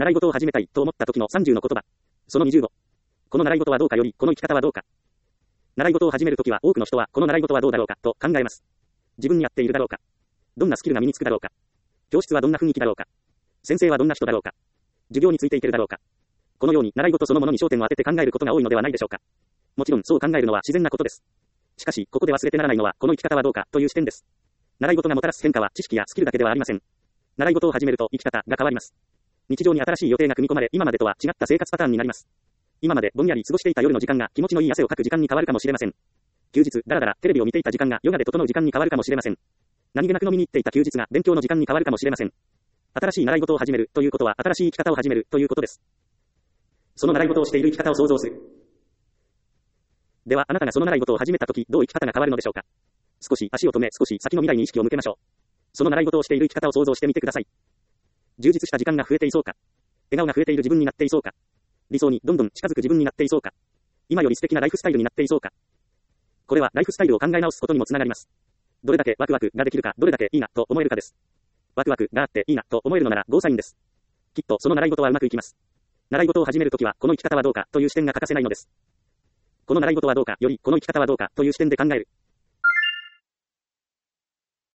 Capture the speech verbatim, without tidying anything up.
習い事を始めたいと思った時のさんじゅうの言葉。そのにじゅうご。この習い事はどうかより、この生き方はどうか。習い事を始めるときは多くの人はこの習い事はどうだろうかと考えます。自分に合っているだろうか。どんなスキルが身につくだろうか。教室はどんな雰囲気だろうか。先生はどんな人だろうか。授業についていけるだろうか。このように習い事そのものに焦点を当てて考えることが多いのではないでしょうか。もちろんそう考えるのは自然なことです。しかし、ここで忘れてならないのはこの生き方はどうかという視点です。習い事がもたらす変化は知識やスキルだけではありません。習い事を始めると生き方が変わります。日常に新しい予定が組み込まれ、今までとは違った生活パターンになります。今までぼんやり過ごしていた夜の時間が気持ちのいい汗をかく時間に変わるかもしれません。休日、だらだらテレビを見ていた時間がヨガで整う時間に変わるかもしれません。何気なく飲みに行っていた休日が勉強の時間に変わるかもしれません。新しい習い事を始めるということは新しい生き方を始めるということです。その習い事をしている生き方を想像する。ではあなたがその習い事を始めたときどう生き方が変わるのでしょうか。少し足を止め少し先の未来に意識を向けましょう。その習い事をしている生き方を想像してみてください。充実した時間が増えていそうか。笑顔が増えている自分になっていそうか。理想にどんどん近づく自分になっていそうか。今より素敵なライフスタイルになっていそうか。これはライフスタイルを考え直すことにもつながります。どれだけワクワクができるか、どれだけいいなと思えるかです。ワクワクがあっていいなと思えるのならゴーサインです。きっとその習い事はうまくいきます。習い事を始めるときはこの生き方はどうかという視点が欠かせないのです。この習い事はどうかよりこの生き方はどうかという視点で考える。